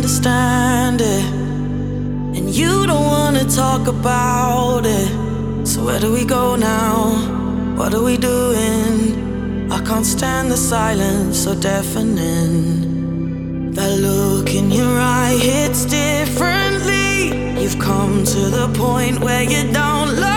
understand it, and you don't wanna talk about it. So where do we go now? What are we doing? I can't stand the silence so deafening. That look in your eye hits differently. You've come to the point where you don't love